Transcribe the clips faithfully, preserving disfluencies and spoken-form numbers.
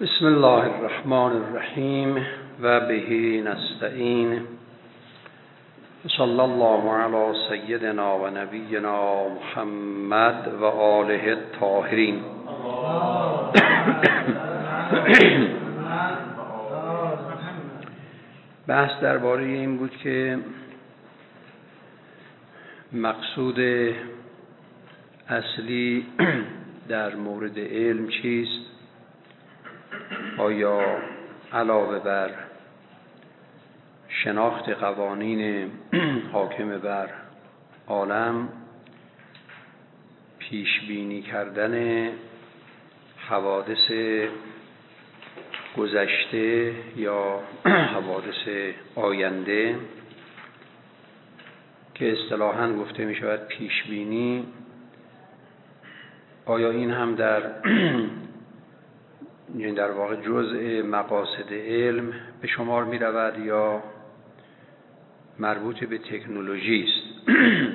بسم الله الرحمن الرحیم و به نستعین. صلی الله علی سیدنا و نبینا محمد و آله الطاهرین. بحث درباره این بود که مقصود اصلی در مورد علم چیست؟ آیا علاوه بر شناخت قوانین حاکم بر عالم، پیش بینی کردن حوادث گذشته یا حوادث آینده که اصطلاحاً گفته می شود پیش بینی، آیا این هم در یعنی در واقع جزء مقاصد علم به شمار می رود یا مربوط به تکنولوژی است؟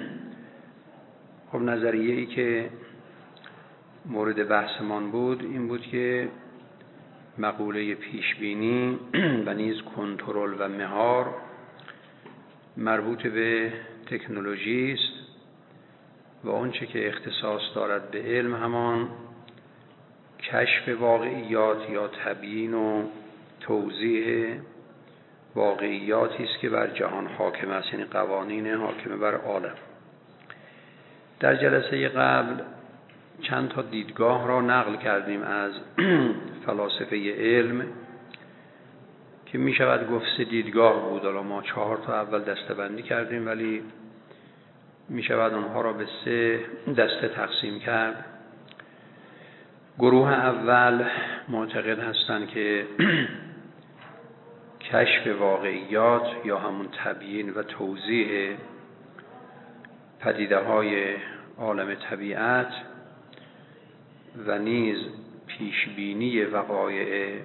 خب نظریه ای که مورد بحثمان بود این بود که مقوله پیشبینی و نیز کنترل و مهار مربوط به تکنولوژی است و آنچه که اختصاص دارد به علم همان کشف واقعیات یا تبیین و توضیح واقعیاتی است که بر جهان حاکم است، یعنی قوانین حاکم بر عالم. در جلسه قبل چند تا دیدگاه را نقل کردیم از فلاسفه علم که می شود گفت سه دیدگاه بود. حالا ما چهار تا اول دسته‌بندی کردیم ولی می شود اونها را به سه دسته تقسیم کرد. گروه اول معتقد هستند که کشف واقعیات یا همون تبیین و توضیح پدیده های عالم طبیعت و نیز پیشبینی وقایع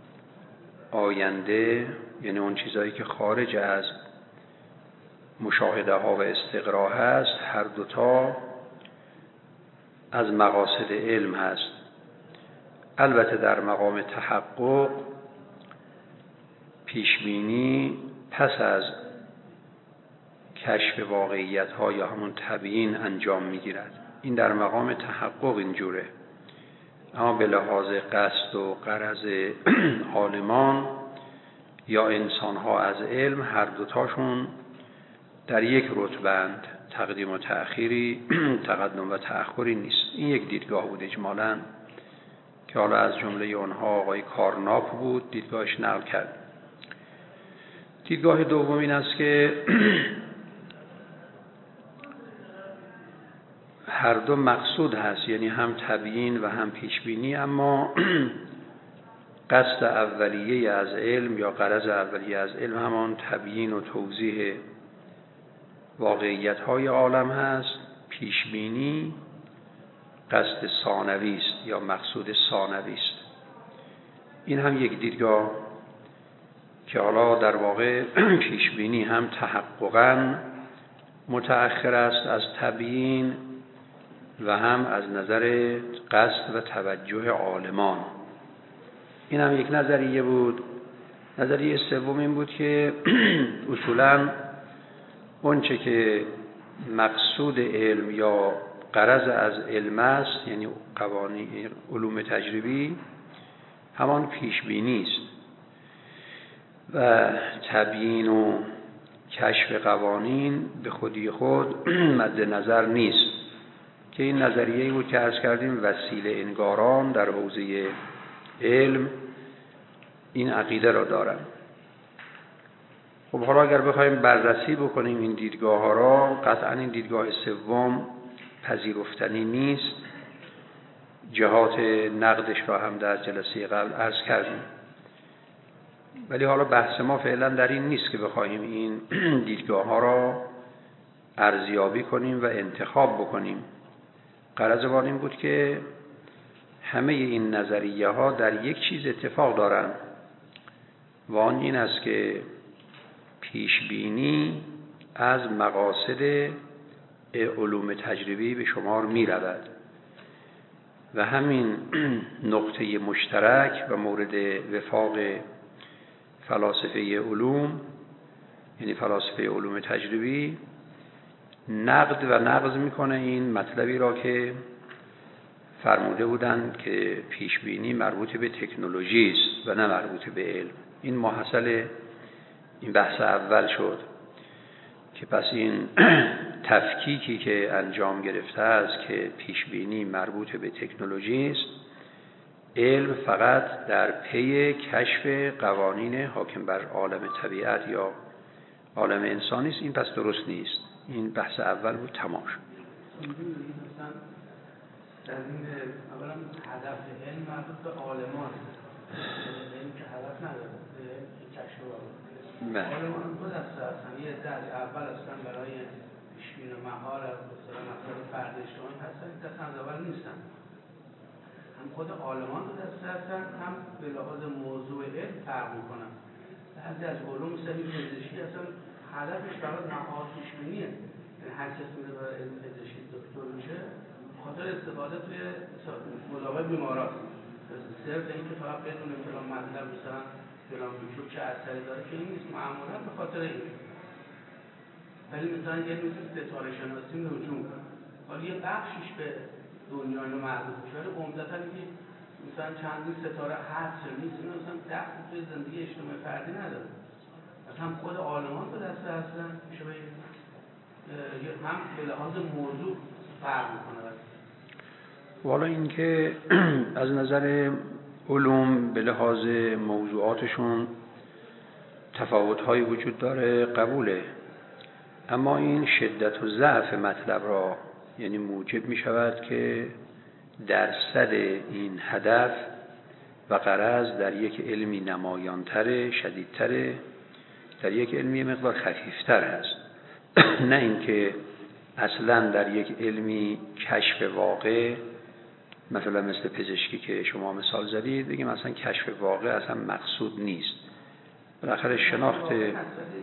آینده، یعنی اون چیزایی که خارج از مشاهده ها و استقرا هست، هر دوتا از مقاصد علم هست. البته در مقام تحقق پیشبینی پس از کشف واقعیت ها یا همون تبیین انجام میگیرد. این در مقام تحقق اینجوره، اما به لحاظ قصد و غرض عالمان یا انسان ها از علم هر دوتاشون در یک رتبه‌اند، تقدیم و تأخیری تقدم و تأخری نیست. این یک دیدگاه بود اجمالاً که حالا از جمله اونها آقای کارناپ بود، دیدگاهش نقل کرد. دیدگاه دوم این است که هر دو مقصود هست، یعنی هم تبیین و هم پیشبینی، اما قصد اولیه از علم یا غرض اولیه از علم همان تبیین و توضیح واقعیت های عالم هست. پیشبینی قصد ثانوی است یا مقصود ثانوی است. این هم یک دیدگاه که حالا در واقع پیشبینی هم تحققاً متأخر است از تبیین و هم از نظر قصد و توجه عالمان. این هم یک نظریه بود. نظریه سوم این بود که اصولاً اونچه که مقصود علم یا غرض از علم است، یعنی قوانین علوم تجربی، همان پیشبینی است و تبیین و کشف قوانین به خودی خود مد نظر نیست، که این نظریه‌ای بود که عرض کردیم وسیله انگاران در حوزه علم این عقیده را دارن. خب حالا اگر بخوایم بررسی بکنیم این دیدگاه ها را، قطعا این دیدگاه سوم پذیرفتنی نیست. جهات نقدش را هم در جلسه قبل عرض کردیم، ولی حالا بحث ما فعلا در این نیست که بخوایم این دیدگاه ها را ارزیابی کنیم و انتخاب بکنیم. غرض ما این بود که همه این نظریه ها در یک چیز اتفاق دارند و آن این است که پیشبینی از مقاصد علوم تجربی به شمار می رود و همین نقطه مشترک و مورد وفاق فلاسفه علوم، یعنی فلاسفه علوم تجربی، نقد و نقض میکنه این مطلبی را که فرموده بودند که پیشبینی مربوط به تکنولوژی است و نه مربوط به علم. این ماحصل این بحث اول شد که پس این تفکیکی که انجام گرفته است که پیشبینی مربوط به تکنولوژی است، علم فقط در پی کشف قوانین حاکم بر عالم طبیعت یا عالم انسانی است، این پس درست نیست. این بحث اول بود، تمام شد. در این اولا هدف علم مربوط به عالمان، علم که هدف نداره، کشف عالمان دو دسته هستن. یه در اول هستن برای پیشبینی و مهار مثلا مسائل فردی اجتماعی هستن، این دسته اول نیستن. هم خود عالمان دو دسته هستن، هم به لحاظ موضوع علم فرق میکنن. بعضی از علوم مثل پزشکی اصلا هدفش فقط مهار پیشبینیه، یعنی هر کسی میره برای علم پزشکی دکتر میشه خاطر استفاده توی مداوای بیمارات، صرف اینکه فقط بدون فلان مطلب مثلا فلان میکروب چه اثری داره که این نیست، معمولا به خاطر این. ولی مثلا یه نوع ستاره شناسی نجوم، حالا یه بخشیش به دنیا اینو مربوط میشه، ولی عمدتاً اینکه مثلا چندین ستاره هست یا نیست، اینا مثلا دخلی توی زندگی اجتماعی فردی نداره. مثلا هم خود عالمان به دسته هستن، میشه به هم به لحاظ موضوع فرق میکنه. والا این که از نظر علوم به لحاظ موضوعاتشون تفاوت‌هایی وجود داره، قبوله، اما این شدت و ضعف مطلب را یعنی موجب می شود که درصد این هدف و غرض در یک علمی نمایانتر، شدیدتر، در یک علمی مقدار خفیفتر است. نه اینکه اصلا در یک علمی کشف واقع، مثلا مثل پزشکی که شما مثال زدید، بگیم مثلا کشف واقع اصلا مقصود نیست. بالاخره شناخت خود مقصد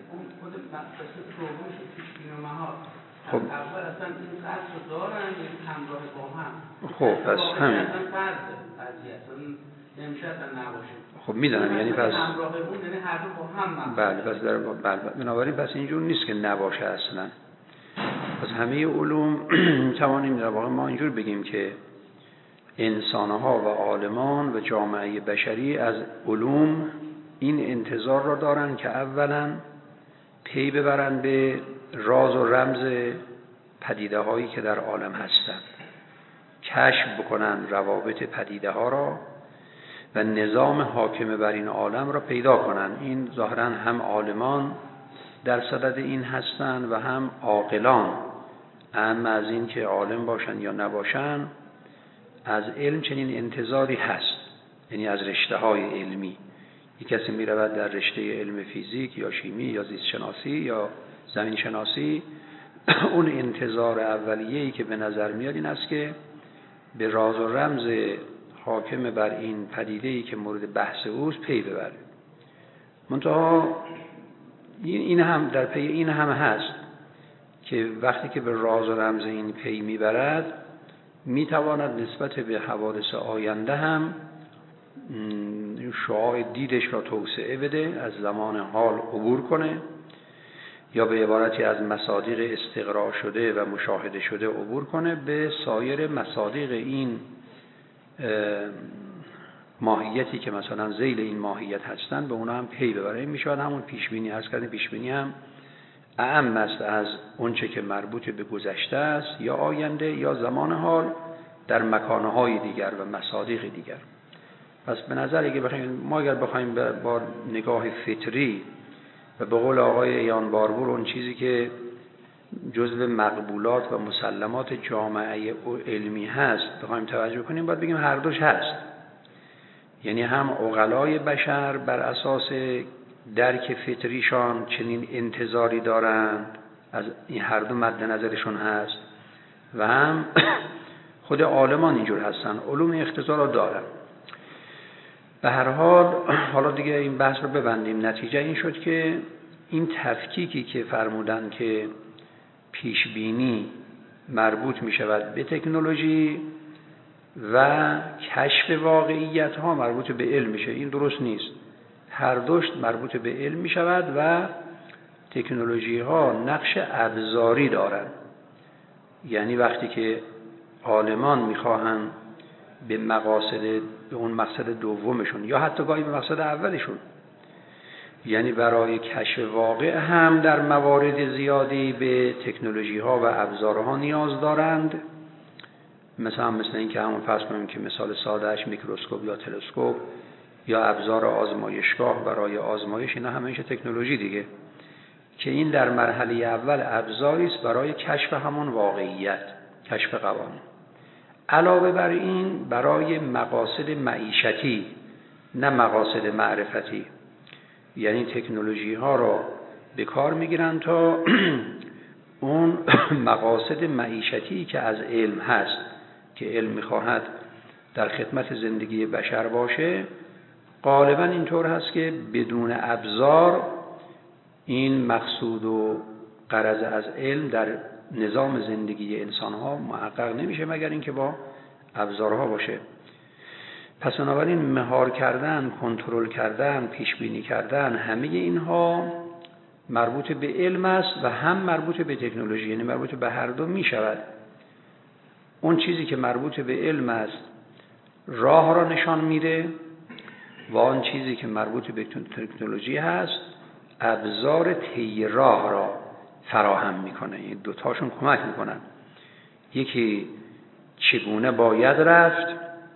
دومش پیشبینی و مهار، خب اول اصلا این فرض رو دارن یعنی همراه با هم. خب پس همین اصلا فرض قضیه اصلا نمیشه اصلا نباشه. خب میدونم یعنی پس همراه اون یعنی هر دو با هم. بله پس در بله بنابراین پس اینجور نیست که نباشه اصلا. پس همه علوم میتوانیم در واقع ما اینجور بگیم که انسانها و عالمان و جامعه بشری از علوم این انتظار را دارن که اولا پی ببرن به راز و رمز پدیده هایی که در عالم هستند، کشف بکنن روابط پدیده ها را و نظام حاکم بر این عالم را پیدا کنن. این ظاهرا هم عالمان در صدد این هستند و هم عاقلان، اما از این که عالم باشن یا نباشن از علم چنین انتظاری هست، یعنی از رشته های علمی. یک کسی می رود در رشته علم فیزیک یا شیمی یا زیست شناسی یا زمین شناسی، اون انتظار اولیه‌ای که به نظر میاد این است که به راز و رمز حاکم بر این پدیده‌ای که مورد بحث اوست پی ببره. منتها این هم در پی این هم هست که وقتی که به راز و رمز این پی میبرد میتواند نسبت به حوادث آینده هم شعاع دیدش را توسعه بده، از زمان حال عبور کنه، یا به عبارتی از مصادیق استقراء شده و مشاهده شده عبور کنه به سایر مصادیق این ماهیتی که مثلا ذیل این ماهیت هستن، به اونا هم پی ببره. این میشود همون پیشبینی عرض کردن. پیشبینی هم اعم است از اونچه که مربوط به گذشته است یا آینده یا زمان حال در مکانهای دیگر و مصادیق دیگر. پس به نظر اگه بخوایم ما اگر بخوایم با نگاه فطری و به قول آقای یان باربور اون چیزی که جزو مقبولات و مسلمات جامعه علمی هست بخوایم توجه کنیم، باید بگیم هر دوش هست. یعنی هم عقلای بشر بر اساس درک فطریشان چنین انتظاری دارند، از این هر دو مد نظرشون هست، و هم خود عالمان اینجور هستن، علوم اختزار را دارن. به هر حال حالا دیگه این بحث رو ببندیم. نتیجه این شد که این تفکیکی که فرمودن که پیشبینی مربوط می شود به تکنولوژی، و کشف واقعیت ها مربوط به علم میشه. این درست نیست. هر دوش مربوط به علم می شود و تکنولوژی ها نقش ابزاری دارند. یعنی وقتی که عالمان میخواهند به مقاصد، به اون مقصد دومشون یا حتی گاهی به مقصد اولشون، یعنی برای کشف واقع هم در موارد زیادی به تکنولوژی ها و ابزارها نیاز دارند. مثلا مثل این که همون فرض کنیم که مثال سادهش میکروسکوپ یا تلسکوپ یا ابزار آزمایشگاه برای آزمایش، اینا همه میشه تکنولوژی دیگه، که این در مرحله اول ابزاری است برای کشف همون واقعیت، کشف قوانین. علاوه بر این برای مقاصد معیشتی نه مقاصد معرفتی، یعنی تکنولوژی ها را به کار میگیرن تا اون مقاصد معیشتی که از علم هست، که علم میخواهد در خدمت زندگی بشر باشه، غالبا اینطور هست که بدون ابزار این مقصود و غرض از علم در نظام زندگی انسان ها محقق نمیشه مگر اینکه با ابزارها باشه. پس بنابراین مهار کردن، کنترل کردن، پیش بینی کردن، همه اینها مربوط به علم است و هم مربوط به تکنولوژی، یعنی مربوط به هر دو می شود. اون چیزی که مربوط به علم است راه را نشان میده و آن چیزی که مربوط به تکنولوژی هست ابزار طی راه را فراهم میکنه. این دوتاشون کمک میکنن. یکی چگونه باید رفت،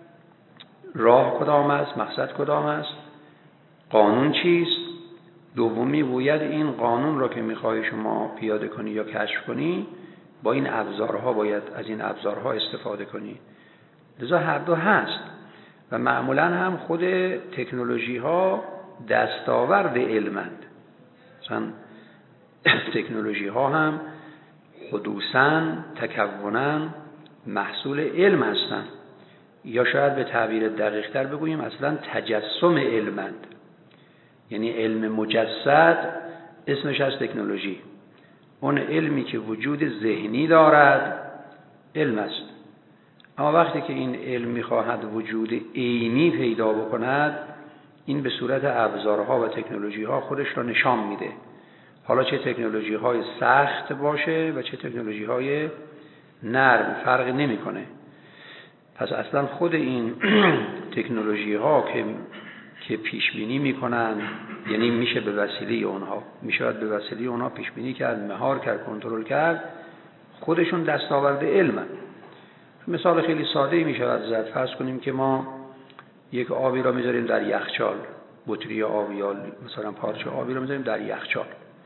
راه کدام است، مقصد کدام است، قانون چیست. دومی باید این قانون را که میخوای شما پیاده کنی یا کشف کنی با این ابزارها، باید از این ابزارها استفاده کنی. لذا هر دو هست و معمولا هم خود تکنولوژی ها دستاورد علمند. مثلا تکنولوژی ها هم حدوثاً، تکوناً محصول علم هستند، یا شاید به تعبیر دقیق تر بگوییم اصلا تجسم علمند. یعنی علم مجسد اسمش از تکنولوژی. اون علمی که وجود ذهنی دارد علم است. اما وقتی که این علم می‌خواهد وجود عینی پیدا بکند، این به صورت ابزارها و تکنولوژی‌ها خودش را نشان میده. حالا چه تکنولوژی‌های سخت باشه و چه تکنولوژی‌های نرم، فرق نمی‌کنه. پس اصلا خود این تکنولوژی‌ها که که پیش بینی می‌کنن، یعنی میشه به وسیله اونها میشه به وسیله اونها پیش بینی کرد، مهار کرد، کنترل کرد، خودشون دستاورد علمن. مثال خیلی ساده‌ای میشه زد. فرض کنیم که ما یک آبی را میذاریم در یخچال، بطری آبی یا مثلا پارچه آبی را میذاریم در یخچال.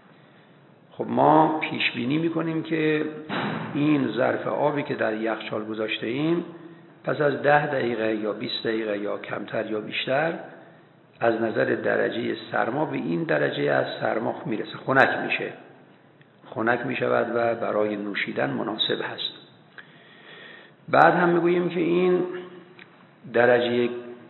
خب ما پیش بینی میکنیم که این ظرف آبی که در یخچال گذاشته ایم پس از ده دقیقه یا بیست دقیقه یا کمتر یا بیشتر از نظر درجه سرما به این درجه از سرما میرسه، خنک میشه، خنک میشود و برای نوشیدن مناسب هست. بعد هم میگوییم که این درجه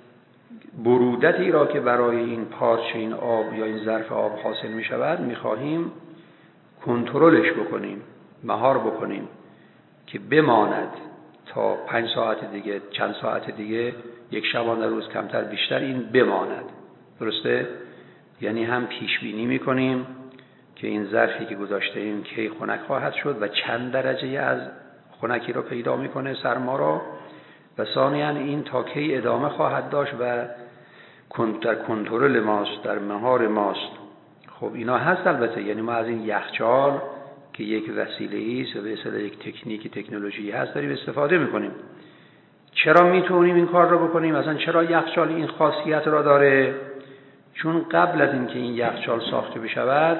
برودتی را که برای این پارچه، این آب یا این ظرف آب حاصل میشود میخواهیم کنترلش بکنیم، مهار بکنیم که بماند تا پنج ساعت دیگه، چند ساعت دیگه، یک شبانه روز کمتر بیشتر این بماند. درسته؟ یعنی هم پیش بینی میکنیم که این ظرفی که گذاشته ایم کی خنک خواهد شد و چند درجه از خنکی رو پیدا میکنه، سرما رو، و ثانیاً این تا کی ادامه خواهد داشت و در کنترل ماست، در مهار ماست. خب اینا هست البته. یعنی ما از این یخچال که یک وسیله است و به اصطلاح یک تکنیک تکنولوژی هست داریم استفاده میکنیم. چرا میتونیم این کار رو بکنیم؟ مثلا چرا یخچال این خاصیت را داره؟ چون قبل از اینکه این یخچال ساخته بشود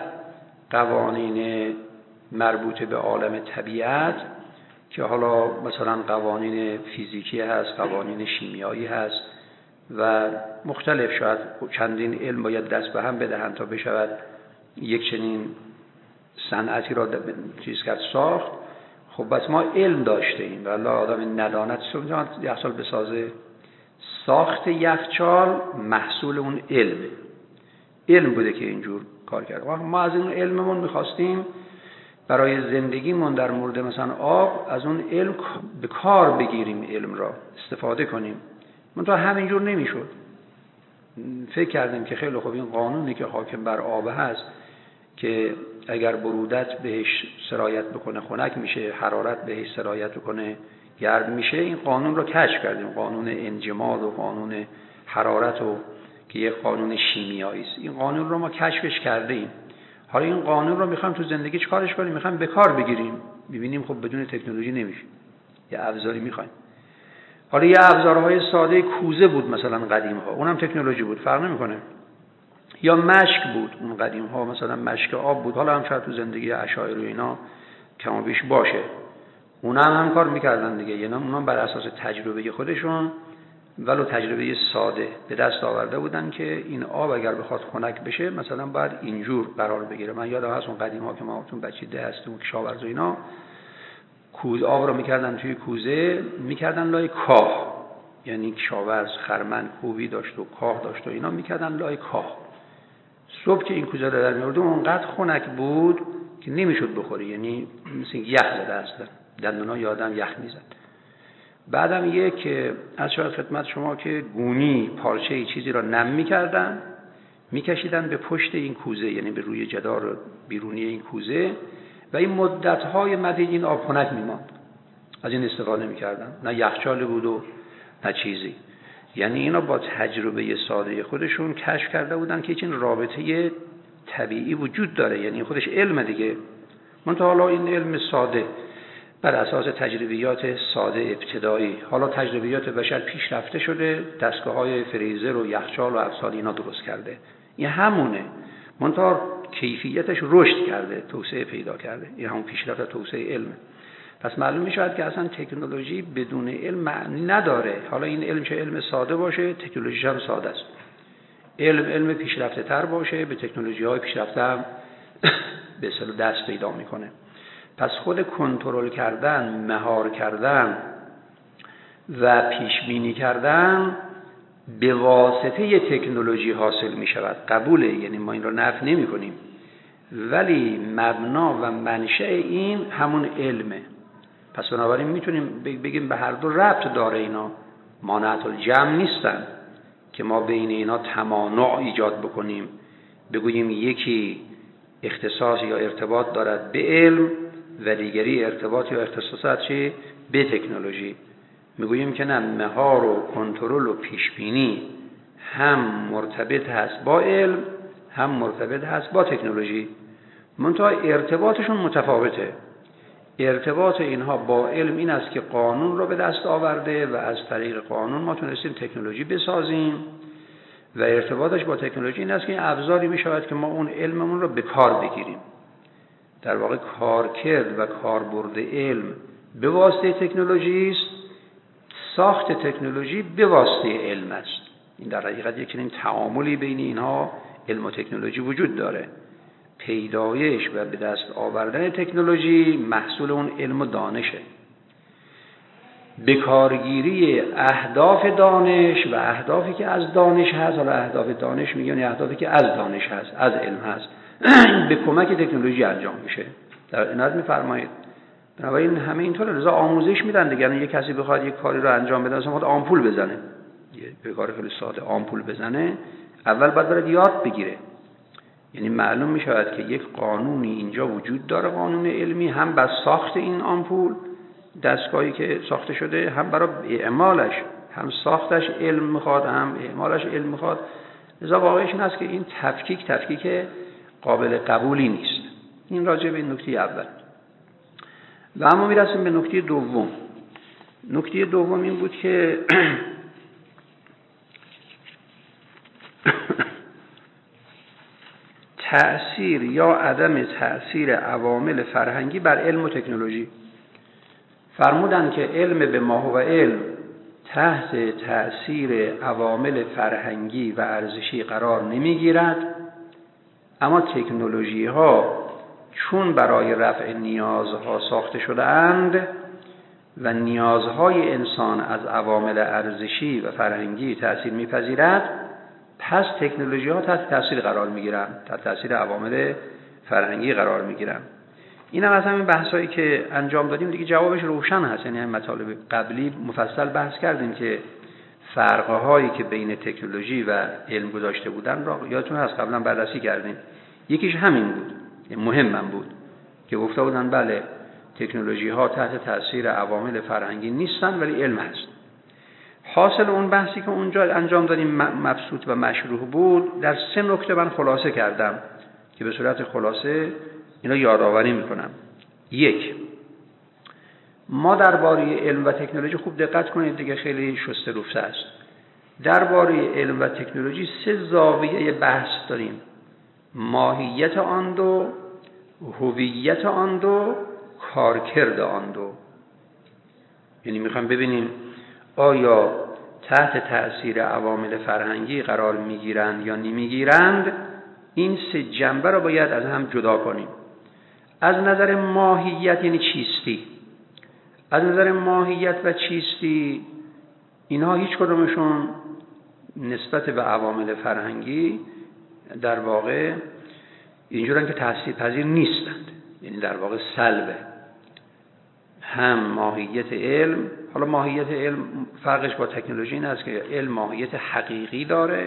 قوانین مربوط به عالم طبیعت که حالا مثلا قوانین فیزیکی هست، قوانین شیمیایی هست و مختلف، شاید چندین علم باید دست به هم بدهند تا بشود یک چنین صنعتی را چیز کرد، ساخت. خب بس ما علم داشته ایم و الله آدم نداند سوزان یخچال بسازه. ساخت یخچال محصول اون علمه، علم بوده که اینجور کار کرد. ما از این علممون میخواستیم برای زندگیمون در مورد مثلا آب از اون علم به کار بگیریم، علم را استفاده کنیم. من تا همینجور نمیشد. فکر کردیم که خیلی خوب این قانونی که حاکم بر آب هست که اگر برودت بهش سرایت بکنه خنک میشه، حرارت بهش سرایت بکنه گرم میشه، این قانون رو کشف کردیم، قانون انجماد و قانون حرارت و که یک قانون شیمیایی است. این قانون رو ما کشفش کرده ایم. حالا این قانون رو میخوایم تو زندگی چیکارش کنیم؟ میخوایم به کار بگیریم. ببینیم خب بدون تکنولوژی نمیشه. یه ابزاری میخوایم. حالا یه ابزارهای ساده کوزه بود مثلا قدیم ها، اونم تکنولوژی بود، فرق نمیکنه. یا مشک بود اون قدیم ها، مثلا مشک آب بود، حالا هم شاید تو زندگی اشاعره و اینا کم و بیش باشه. اونا هم, هم کار میکردن دیگه، یعنی اونا بر اساس تجربه خودشون ولو تجربه ساده به دست آورده بودن که این آب اگر بخواد خنک بشه مثلا باید اینجور قرار بگیره. من یادم هست اون قدیم ها که ما تو بچگی هستیم کشاورز و اینا کوزه آب رو میکردن توی کوزه، میکردن لای کاه، یعنی کشاورز خرمن کوبی داشت و کاه داشت و اینا میکردن لای کاه. صبح که این کوزه رو در میورد اونقدر خنک بود که نمیشد بخوری، یعنی مثل یخ زده اصلا، دندونا یادم یخ میزد. بعدم یه که از شاید خدمت شما که گونی پارچه چیزی را نم میکردن میکشیدن به پشت این کوزه، یعنی به روی جدار بیرونی این کوزه، و این مدت‌های مدید این آب خنک میماند. از این استفاده میکردن، نه یخچال بود و نه چیزی. یعنی اینا با تجربه ساده خودشون کشف کرده بودن که این رابطه طبیعی وجود داره، یعنی خودش علم دیگه. من تا حالا این علم ساده بر اساس تجربیات ساده ابتدایی، حالا تجربیات بشر پیشرفته شده، دستگاه‌های فریزر و یخچال و افسال اینا درست کرده. این همونه، منتها کیفیتش رشد کرده، توسعه پیدا کرده. این همون پیشرفت توسعه علمه. پس معلوم میشه که اصلا تکنولوژی بدون علم معنی نداره. حالا این علم چه علم ساده باشه، تکنولوژی هم ساده است. علم علم پیشرفته تر باشه، به تکنولوژی‌های پیشرفته هم به اصطلاح دست پیدا میکنه. پس خود کنترل کردن، مهار کردن و پیش بینی کردن به واسطه تکنولوژی حاصل می شود. قبوله، یعنی ما این رو نفی نمی کنیم، ولی مبنا و منشأ این همون علمه. پس بنابراین میتونیم بگیم به هر دو ربط داره، اینا مانعت الجمع نیستن که ما بین اینا تمانع ایجاد بکنیم، بگوییم یکی اختصاص یا ارتباط دارد به علم و دیگری ارتباط یا اختصاصات چی؟ به تکنولوژی. میگوییم که نه، مهار و کنترل و پیشبینی هم مرتبط هست با علم هم مرتبط هست با تکنولوژی، منتها ارتباطشون متفاوته. ارتباط اینها با علم این است که قانون رو به دست آورده و از طریق قانون ما تونستیم تکنولوژی بسازیم، و ارتباطش با تکنولوژی این است که این ابزاری می شود که ما اون علممون رو به کار بگیریم. در واقع کارکرد و کاربرد علم به واسطه تکنولوژی است، ساخت تکنولوژی به واسطه علم است. این در حقیقت یک چنین تعاملی بین اینها علم و تکنولوژی وجود داره. پیدایش و به دست آوردن تکنولوژی محصول اون علم و دانشه. بکارگیری اهداف دانش و اهدافی که از دانش هست، حالا اهداف دانش میگن یعنی اهدافی که از دانش هست، از علم هست، به کمک تکنولوژی انجام میشه. در عنایت میفرمایید. بنابراین همه اینطور رضا آموزش میدن دیگه. یعنی یک کسی بخواد یک کاری رو انجام بده، مثلا خود آمپول بزنه، یه کار خیلی ساده آمپول بزنه، اول باید برات یاد بگیره. یعنی معلوم میشود که یک قانونی اینجا وجود داره، قانون علمی، هم بر ساخت این آمپول دستگاهی که ساخته شده، هم برای اعمالش، هم ساختش علم میخواد، هم اعمالش علم میخواد. لذا واقعش این است که این تفکیک تفکیک قابل قبولی نیست. این راجع به این نکته اول. و اما میرسیم به نکته دوم. نکته دوم این بود که تأثیر یا عدم تأثیر عوامل فرهنگی بر علم و تکنولوژی. فرمودن که علم به ما هو علم تحت تأثیر عوامل فرهنگی و ارزشی قرار نمیگیرد، اما تکنولوژی ها چون برای رفع نیازها ساخته شده اند و نیازهای انسان از عوامل ارزشی و فرهنگی تأثیر میپذیرد، پس تکنولوژی ها تحت تأثیر قرار میگیرند، تحت تأثیر عوامل فرهنگی قرار میگیرند. این هم از همین بحثایی که انجام دادیم دیگه جوابش روشن هست. یعنی همین مطالب قبلی مفصل بحث کردیم که فرق‌هایی که بین تکنولوژی و علم گذاشته بودن را یادتون هست قبلا بررسی کردیم. یکیش همین بود، مهمم بود که گفته بودن بله تکنولوژی ها تحت تاثیر عوامل فرهنگی نیستن ولی علم هست. حاصل اون بحثی که اونجا انجام دادیم مبسوط و مشروح بود، در سه نکته من خلاصه کردم که به صورت خلاصه اینا یادآوری میکنم. یک، ما درباره علم و تکنولوژی خوب دقت کنید دیگه، خیلی شسته رفته است. درباره علم و تکنولوژی سه زاویه بحث داریم: ماهیت آن دو، هویت آن دو، کارکرد آن دو. یعنی میخوام ببینیم آیا تحت تأثیر عوامل فرهنگی قرار میگیرند یا نمیگیرند. این سه جنبه رو باید از هم جدا کنیم. از نظر ماهیت یعنی چیستی، از نظر ماهیت و چیستی اینها هیچ کدومشون نسبت به عوامل فرهنگی در واقع اینجورن که تأثیر پذیر نیستند، یعنی در واقع سلبه. هم ماهیت علم، حالا ماهیت علم فرقش با تکنولوژی این است که علم ماهیت حقیقی داره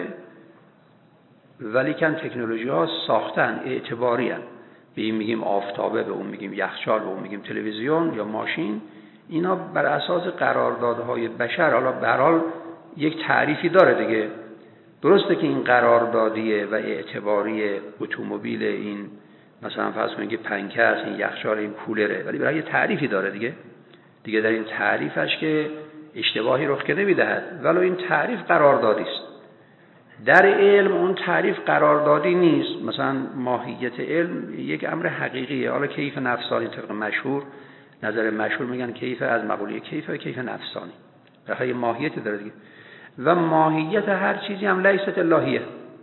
ولی کن تکنولوژی ها ساختن اعتباری هن. به این میگیم آفتابه، به اون میگیم یخچال، به اون میگیم تلویزیون یا ماشین. اینا بر اساس قراردادهای بشر، حالا به هر حال یک تعریفی داره دیگه. درسته که این قراردادیه و اعتباری اتومبیل، این مثلا فرض کنید که پنکه است، این یخچال، این کولره، ولی برای یه تعریفی داره دیگه. دیگه در این تعریفش که اشتباهی رخ نمیدهد، ولو این تعریف قراردادی است. در علم اون تعریف قراردادی نیست. مثلا ماهیت علم یک امر حقیقیه. حالا کیف نفسانی طبق مشهور، نظر مشهور میگن کیف از مقوله کیف و کیف نفسانی، برای ماهیت داره دیگه. و ماهیت هر چیزی هم لیست الهیه،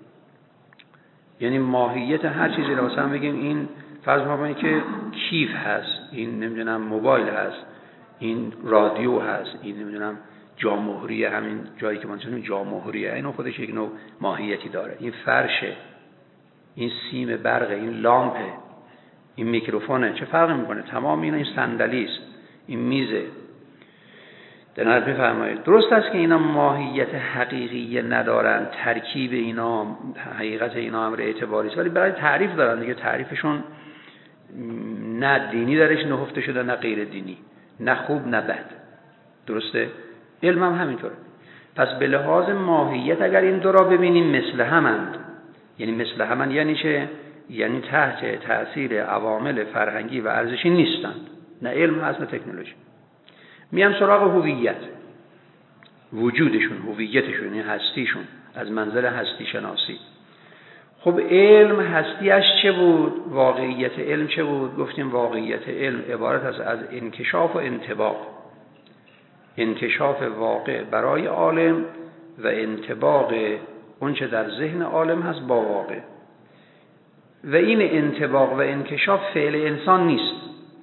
یعنی ماهیت هر چیزی رو مثلا بگیم این فرض کنید که کیف هست، این نمیدونم موبایل هست، این رادیو هست، این نمیدونم جامهوریه، همین جایی که ما میگیم جامهوریه، اینو خودش یک نوع ماهیتی داره. این فرشه، این سیم برقه، این لامپه، این میکروفونه، چه فرقی میکنه؟ تمام اینا، این صندلی است، این میزه. در نظر میفرمایید درست است که اینا ماهیت حقیقی ندارن، ترکیب اینا، حقیقت اینا امر اعتباری است، ولی برای تعریف دارن دیگه. تعریفشون نه دینی درش نهفته شده نه غیر دینی، نه خوب نه بد. درسته؟ علم هم همینطوره. پس به لحاظ ماهیت اگر این دو را ببینیم مثل همند. یعنی مثل همند یعنی چه؟ یعنی تحت تأثیر عوامل فرهنگی و ارزشی نیستند، نه علم هست نه تکنولوژی. میام سراغ هویت، وجودشون، هویتشون، یعنی هستیشون از منظر هستی شناسی. خب علم هستیش چه بود؟ واقعیت علم چه بود؟ گفتیم واقعیت علم عبارت است از انکشاف و انطباق. انکشاف واقع برای عالم و انطباق اونچه در ذهن عالم هست با واقع. و این انطباق و انکشاف فعل انسان نیست،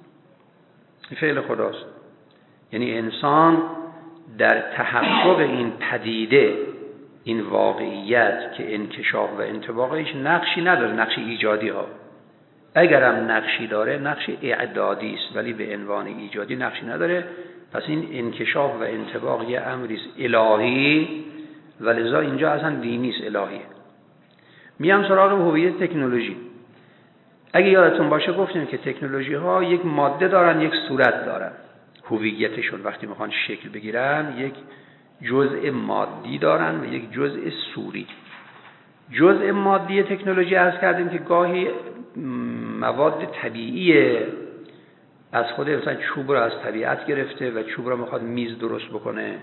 فعل خداست. یعنی انسان در تحقق این پدیده، این واقعیت که انکشاف و انطباقش نقشی نداره، نقش ایجادی ها. اگرم نقشی داره نقش اعدادی است، ولی به عنوان ایجادی نقشی نداره. پس این انکشاف و انطباق یه امری است الهی و لذا اینجا اصلا دینی است، الهیه. میام سراغ هویت تکنولوژی. اگه یادتون باشه گفتیم که تکنولوژی ها یک ماده دارن، یک صورت دارن. هویتشون وقتی میخوان شکل بگیرن یک جزء مادی دارن و یک جزء صوری. جزء مادی تکنولوژی عرض کردیم که گاهی مواد طبیعیه، از خود مثلا چوب رو از طبیعت گرفته و چوب رو میخواد میز درست بکنه.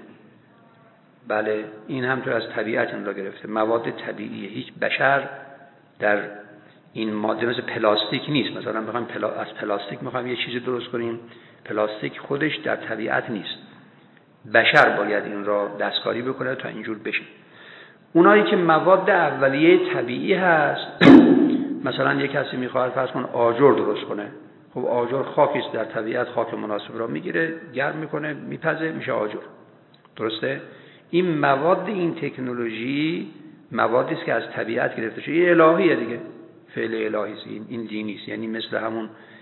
بله این هم تو از طبیعت این را گرفته، مواد طبیعیه. هیچ بشر در این ماده مثل پلاستیک نیست. مثلا بخوایم پلا... از پلاستیک میخوایم یه چیزی درست کنیم، پلاستیک خودش در طبیعت نیست. بشر باید این را دستکاری بکنه تا اینجور بشه. اونایی که مواد اولیه طبیعی هست، مثلا یک کسی میخواد فرض کن آجر درست کنه. خب آجر خاکی است، در طبیعت خاک مناسب را میگیره، گرم میکنه، میپزه، میشه آجر. درسته؟ این مواد، این تکنولوژی موادی است که از طبیعت گرفته شده. این الهیه دیگه، فعل الهی است، این دینی است. یعنی مثل همون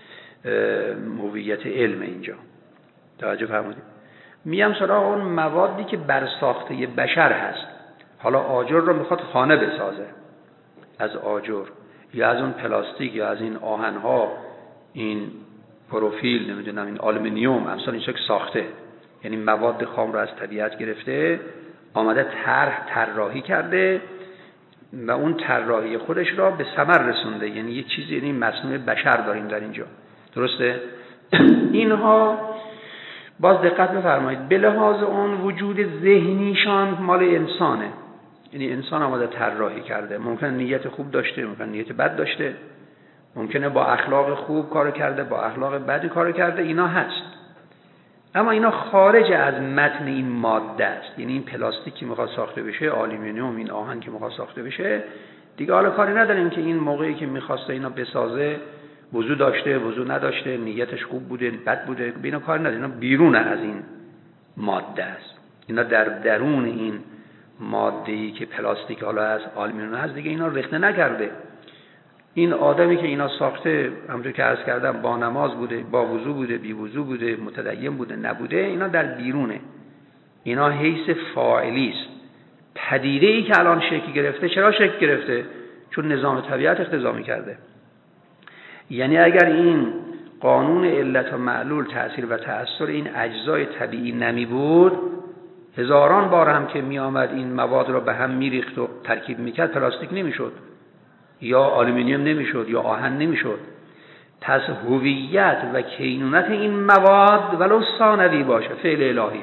هویت علم اینجا. توجه فرمودید؟ میام سراغ اون موادی که بر ساخته بشر هست. حالا آجر رو میخواد خانه بسازه، از آجر یا از اون پلاستیک یا از این آهنها، این پروفیل، نمیدونم این آلومینیوم، امثال این شکل ساخته. یعنی مواد خام رو از طبیعت گرفته، آمده طرح طراحی کرده و اون طراحی خودش را به ثمر رسونده. یعنی یه چیزی، یعنی مصنوع بشر داریم در اینجا. درسته؟ اینها باز دقت بفرمایید، به لحاظ اون وجود ذهنیشان مال انسانه. یعنی انسان آمده طراحی کرده. ممکن نیت خوب داشته، ممکن نیت بد داشته، ممکنه با اخلاق خوب کار کرده، با اخلاق بدی کار کرده، اینا هست. اما اینا خارج از متن این ماده است. یعنی این پلاستیک که میخواد ساخته بشه، آلومینیوم، این آهن که میخواد ساخته بشه، دیگه حالا کاری نداریم که این موقعی که میخواسته اینا بسازه وضو داشته، وضو نداشته، نیتش خوب بوده، بد بوده، اینا کاری نداریم. اینا بیرون از این ماده است. اینا در درون این ماده‌ای که پلاستیک حالا از آلومینیوم هست دیگه اینا رخنه نکرده. این آدمی که اینا ساخته، همونطور که عرض کردم، با نماز بوده، با وضو بوده، بی وضو بوده، متدین بوده، نبوده، اینا در بیرونه. اینا حیث فاعلی است. پدیده‌ای که الان شکل گرفته، چرا شکل گرفته؟ چون نظام طبیعت اقتضا می‌کرده. یعنی اگر این قانون علت و معلول، تأثیر و تأثیر این اجزای طبیعی نمی بود، هزاران بار هم که می آمد این مواد را به هم می ریخت و ترکیب می کرد، پلاستیک نمی شد، یا آلومینیوم نمی شد، یا آهن نمی شد. پس هویت و کینونت این مواد ولو ثانوی باشه، فعل الهیه.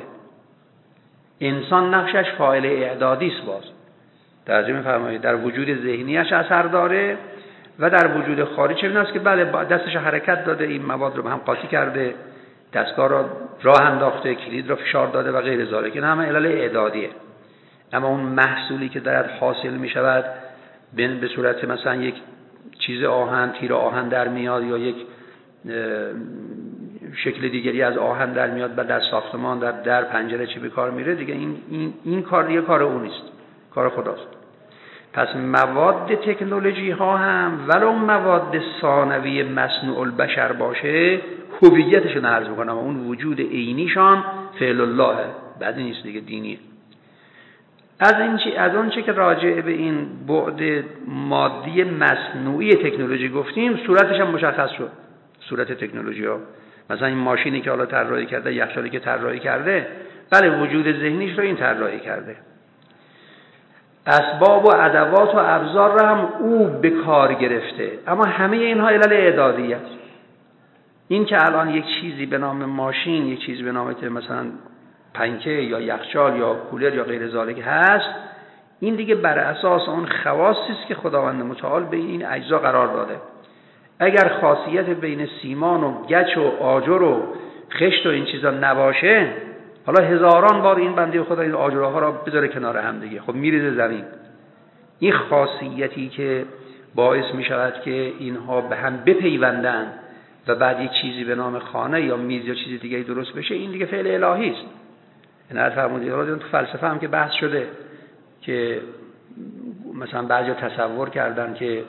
انسان نقشش فاعل اعدادی است. باز ترجمه فرمایید، در وجود ذهنیش اثر داره و در وجود خارجی این است که بله دستش حرکت داده، این مواد رو به هم قاطی کرده، دستگاه را راه انداخته، کلید را فشار داده و غیر ذالک. این همه علل اعدادیه. اما اون محصولی که دارد حاصل می شود به صورت مثلا یک چیز آهن، تیر آهن در میاد، یا یک شکل دیگری از آهن در میاد و در ساختمان، در در پنجره چی به کار میره دیگه، این این این کار دیگه کار اون نیست، کار خداست. پس مواد تکنولوژی ها هم ولو مواد ثانوی مصنوع البشر باشه، هویتشون عرض میکنم، اون وجود عینیشان فعل الله، بعد نیست دیگه، دینیه. از این چی از اون چه که راجع به این بعد مادی مصنوعی تکنولوژی گفتیم، صورتش هم مشخص شد. صورت تکنولوژی ها، مثلا این ماشینی که حالا طراحی کرده، یخچالی که طراحی کرده، بله وجود ذهنیش رو این طراحی کرده. اسباب و ادوات و ابزار رو هم او به کار گرفته. اما همه اینها علل اعدادی است. این که الان یک چیزی به نام ماشین، یک چیزی به نام مثلا پنکه یا یخچال یا کولر یا غیر ذالک هست، این دیگه بر اساس اون خواصی است که خداوند متعال به این اجزا قرار داده. اگر خاصیت بین سیمان و گچ و آجر و خشت و این چیزا نباشه، حالا هزاران بار این بنده خدا این آجرها را بذاره کنار هم دیگه، خب میریزه زمین. این خاصیتی که باعث می شود که اینها به هم بپیوندن و بعد یک چیزی به نام خانه یا میز یا چیزی دیگه درست بشه، این دیگه فعل الهی است. این عرض فرمودید. حالا تو فلسفه هم که بحث شده که مثلا بعضی تصور کردن که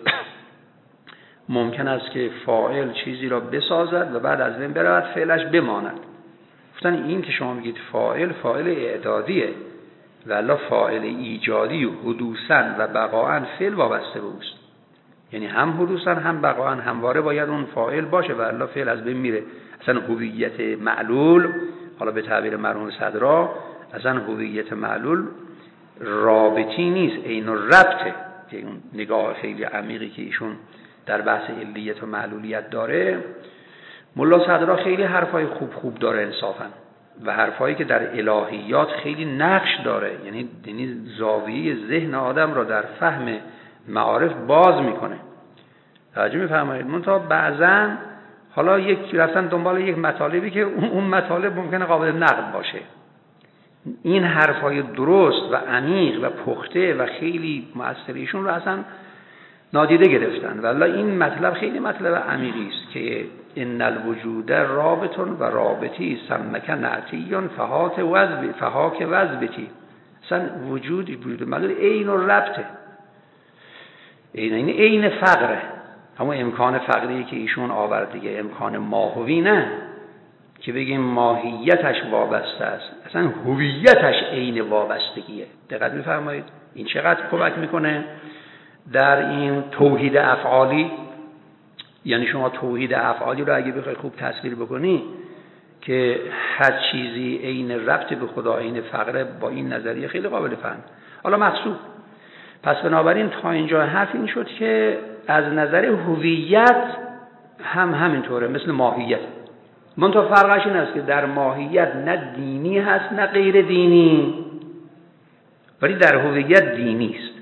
ممکن است که فاعل چیزی را بسازد و بعد از بین برود، فعلش بماند. گفتن این که شما میگید فاعل، فاعل اعدادیه، ولی فاعل ایجادی و حدوثاً و بقاءً فعل وابسته به اوست. یعنی هم حدوثاً هم بقاءً همواره باید اون فاعل باشه، ولی فعل از بین میره. اصلا هویت معلول، حالا به تعبیر مرحوم صدرا، اصلا هویت معلول رابطی نیست، عین الربطه. که اون نگاه خیلی عمیقی که ایشون در بحث علیت و معلولیت داره، ملا صدرا خیلی حرفای خوب خوب داره انصافا، و حرفایی که در الهیات خیلی نقش داره. یعنی یعنی زاویه ذهن آدم را در فهم معارف باز میکنه. توجه میفرمایید؟ منتها بعضا حالا یک رفتن دنبال یک مطالبی که اون مطالب ممکنه قابل نقد باشه. این حرفای درست و عمیق و پخته و خیلی مؤثریشون رو اصلا نادیده گرفتن. والله این مطلب خیلی مطلب عمیقی است که ان الوجود رابط و رابطی سمک نعتیون فهات وذب فهاک وذبتی. اصلا وجود وجود مدل عین و ربطه، عین این عین فقره. همون امکان فقری که ایشون آورد دیگه، امکان ماهوی نه که بگیم ماهیتش وابسته است، اصلا هویتش عین وابستگیه. دقت می‌فرمایید این چقدر کمک میکنه در این توحید افعالی. یعنی شما توحید افعالی رو اگه بخوای خوب تصویر بکنی که هر چیزی عین ربط به خدا عین فقره، با این نظریه خیلی قابل فهم. حالا مقصود پس بنابراین تا اینجا حرف این شد که از نظر هویت هم همینطوره مثل ماهیت. منتها فرقش این است که در ماهیت نه دینی هست نه غیر دینی، ولی در هویت دینی است.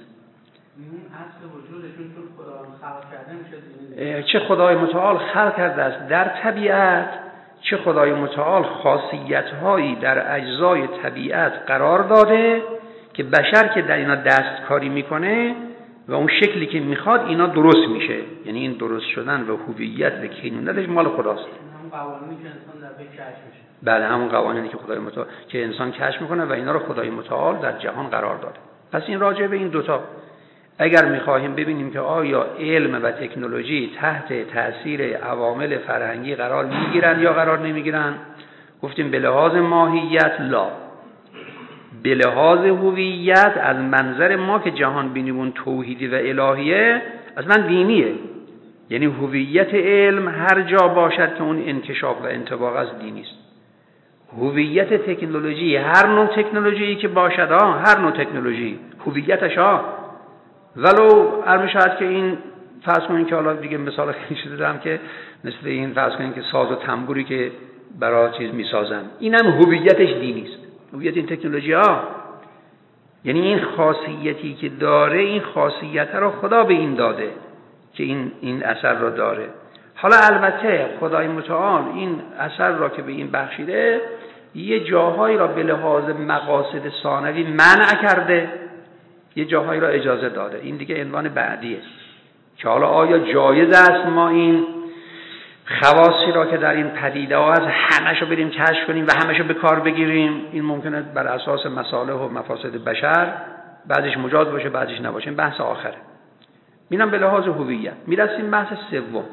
چه خدای متعال خلق کرده است در طبیعت، چه خدای متعال خاصیت‌هایی در اجزای طبیعت قرار داده که بشر که در اینا دستکاری میکنه و اون شکلی که میخواد اینا درست میشه. یعنی این درست شدن و هویت و کینونتش مال خداست. همون قوانینی که انسان در به کشف میشه. بله همون قوانینی که خدای متعال که انسان کشف میکنه و اینا رو خدای متعال در جهان قرار داده. پس این راجع به این دوتا اگر میخواهیم ببینیم که آیا علم و تکنولوژی تحت تأثیر عوامل فرهنگی قرار میگیرن یا قرار نمیگیرن، گفتیم به لحاظ ماهیت لا، به لحاظ هویت از منظر ما که جهان بینیمون توحیدی و الهیه اصلا دینیه. یعنی هویت علم هر جا باشد که اون انکشاف و انطباق از دینی است. هویت تکنولوژی هر نوع تکنولوژی که باشد، ها هر نوع تکنولوژی هویتش ها ولو علم شاید که این فرض کنین که حالا دیگه مثال خیلی شده دارم که مثل این فرض کنین که ساز و تنبوری که برای چیز میسازن، اینم هویتش دینی است. هویت این تکنولوژی ها یعنی این خاصیتی که داره، این خاصیت رو خدا به این داده که این این اثر رو داره. حالا البته خدای متعال این اثر را که به این بخشیده یه جاهایی را به لحاظ مقاصد ثانوی منع کرده، یه جاهایی را اجازه داده. این دیگه عنوان بعدیه که حالا آیا جایز است ما این خواصی را که در این پدیده ها هست همشو بریم کشف کنیم و همشو به کار بگیریم؟ این ممکنه بر اساس مصالح و مفاسد بشر بعضیش مجاز باشه بعضیش نباشه. این بحث آخره. میرم به لحاظ هویت. میرسیم بحث سوم.